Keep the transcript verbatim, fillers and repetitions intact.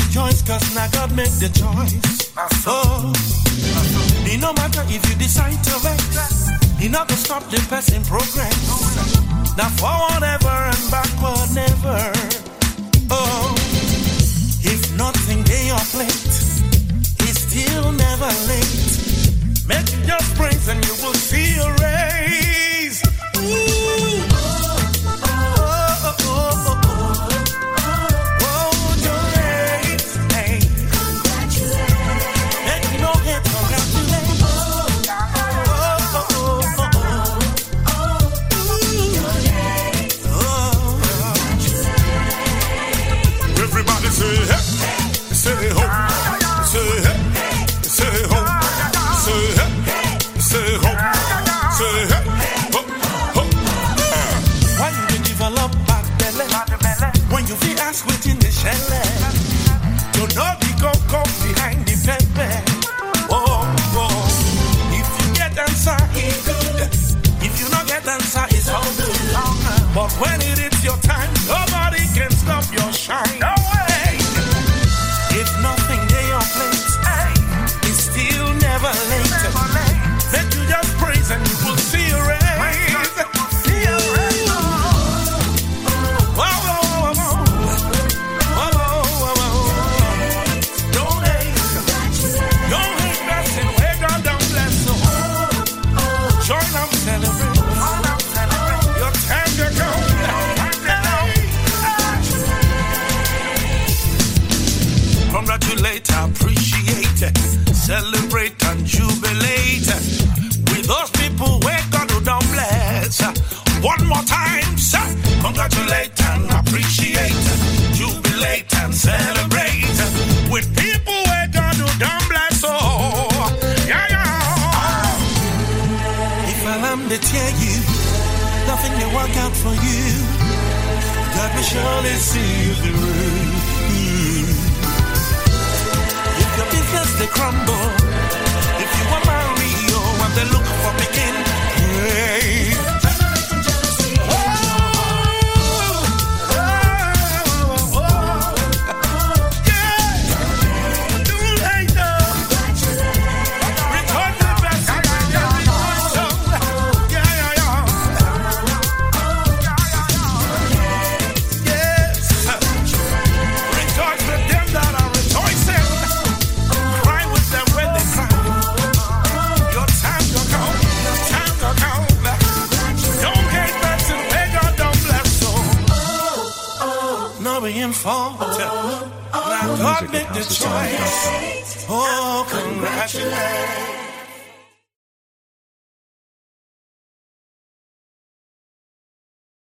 rejoice, cause now God make the choice. Oh, it no matter if you decide to vex, you not to stop the person progress. Now forward ever and backward never. Oh, if nothing they your plate, it's still never late. Make you just praise and you will see a raise. Ooh. Say hey, say ho, say hey, say ho, say hey, say ho, say hey, ho, ho. When you develop back belly, when you feel ask within the shell, you know the go go behind the pepper. Oh, oh, if you get answer, it's good. If you not get answer, it's all good. But when it is your time, nobody can stop your shine. No way. If nothing they your place, it's still never late. Then you just praise and you will see a raise. See a raise. Whoa, whoa, whoa, whoa. Whoa, whoa, whoa, whoa. Don't hate. Don't hate blessing where God don't bless you. Join up, celebrate. Your time to come. Congratulate, appreciate, celebrate and jubilate with those people where God will don't bless. One more time, sir. Congratulate and appreciate, jubilate and celebrate with people where God will don't bless. Oh, yeah, yeah. If I'm to tell you, nothing will work out for you. God will surely see you through. Your business they crumble. If you want Mario and they look for begin, hey. Oh, oh, oh, oh. Yeah. Don't hate them. Record the best and get the noise up. Yeah, yeah, yeah. Yes. Rejoice with them that are rejoicing. Being fault. Now God make the choice. Oh, congratulations.